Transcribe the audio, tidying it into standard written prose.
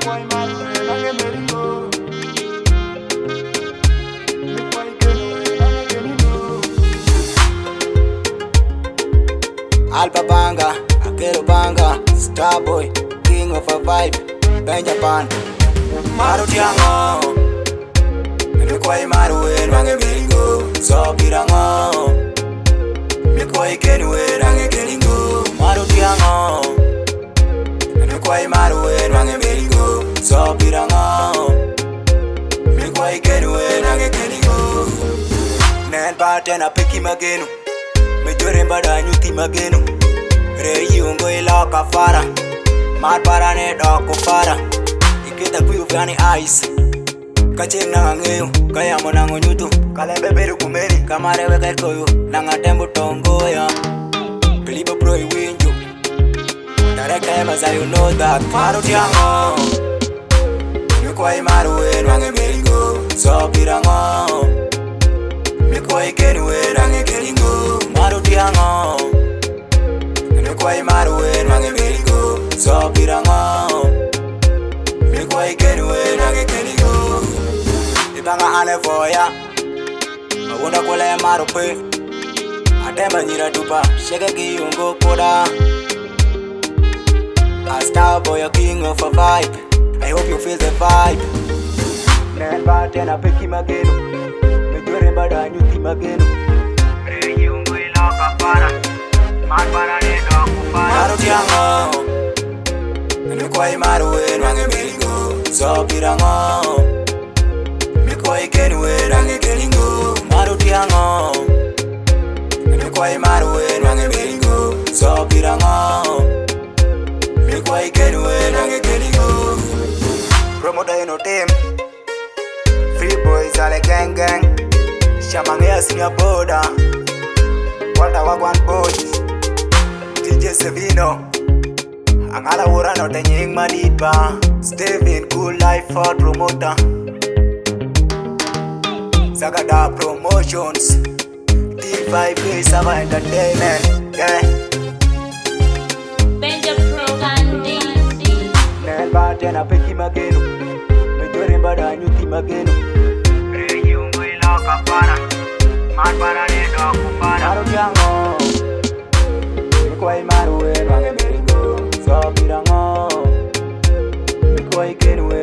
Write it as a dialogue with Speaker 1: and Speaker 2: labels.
Speaker 1: Alpha Banga, Akero Banga, Starboy, King of a Vibe, Benjapan, Maru Tiango, Mikwai Maru and Range Bilingo, Sopirango, Mikwai Kenue, Range Bilingo, Maru Tiango, Mikwai Maru and Range Bilingo, Sopirango, Mikwai Kenue, Range Bilingo, Nan Patena Piki Magenu. Mejore mbada nyuti mageno Rei ungo ila kafara Matpara ne doko para Ikita kuyu vyani ice Kacheng na ngeyo Kaya mo nango nyutu Kalembe beru kumeni Kamarewe kerkoyo Nanga tembo tongo ya Kilibo bro iwinjo Director Emma's you know that Maru tiango Mikwai maru en wange beringo Sopirango Mikwai kenwe range keringo Maru tiango Mikwai maru en wange beringo Sopirango Mikwai kenwe range keringo Ibanga ane voya Mawunda kule maru pe Adema nyira dupa Sheke kiyungo koda A Starboy, a king of a vibe I hope you feel the vibe Nen batena peki mageno Mejore mbada nyuti mageno Rei ungo ila kapara Matpara ne doko para Maru tiango Mikwai maru en wange bilingo Sopirango Mikwai kenwe range kelingo Maru tiango Mikwai maru en wange bilingo Sopirango Mikwai kenwe range kelingo Promoter ino team Free boys ale gang gang Shamangea senior border Walter Wagwan boys DJ Sevino Angala ura no tenying maditba Steven Cool Life for promoter Sagada Promotions T5K Sava Entertainment Yeah
Speaker 2: Benja Pro Gandhi
Speaker 1: Nen batena peki mageno Mejore mbada nyuti mageno Rei ungo ila kapara Matpara ne doko para Maru tiango Mikwai maru en wange beringo Sopirango Mikwai kenwe